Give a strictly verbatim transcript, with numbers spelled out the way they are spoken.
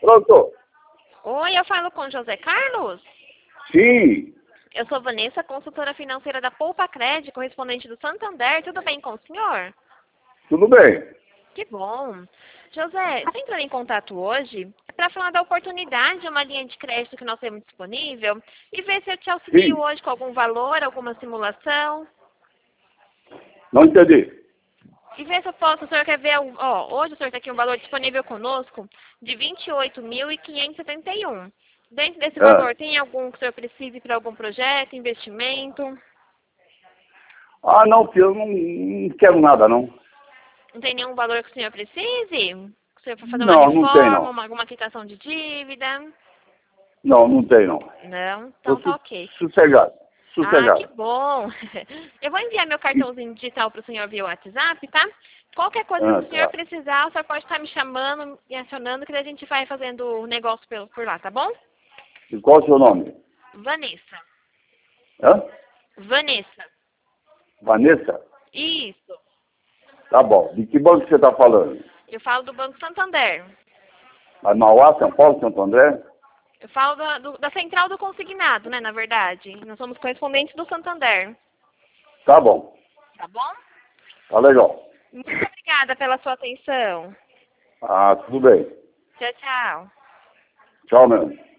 Pronto. Oi, eu falo com José Carlos? Sim. Eu sou Vanessa, consultora financeira da Poupa Crédito, correspondente do Santander. Tudo bem com o senhor? Tudo bem. Que bom. José, estou entrando em contato hoje para falar da oportunidade de uma linha de crédito que nós temos disponível e ver se eu te auxilio Sim. hoje com algum valor, alguma simulação. Não entendi. E ver se eu posso, o senhor quer ver, o- ó, hoje o senhor tem aqui um valor disponível conosco de vinte e oito mil quinhentos e setenta e um. Dentro desse Ah, valor, tem algum que o senhor precise para algum projeto, investimento? ah não, filho, eu não, não quero nada, não. Não tem nenhum valor que o senhor precise? Que o senhor for fazer uma Não, não tem, reforma, não. uma, alguma quitação de dívida? Não, não tem, não. Não? Tô Então tá su ok. sossegado. Ah, que Sossegado. bom. Eu vou enviar meu cartãozinho digital para o senhor via WhatsApp, tá? Qualquer coisa que Ah, o senhor tá. precisar, o senhor pode estar me chamando e acionando, que daí a gente vai fazendo o negócio por, por lá, tá bom? E qual é o seu nome? Vanessa. Hã? Vanessa. Vanessa? Isso. Tá bom. De que banco você está falando? Eu falo do Banco Santander. A Mauá, São Paulo, Santo André? Eu falo da, do- da central do consignado, né, na verdade. Nós somos correspondentes do Santander. Tá bom. Tá bom? Tá legal. Muito obrigada pela sua atenção. Ah, tudo bem. Tchau, tchau. Tchau, meu.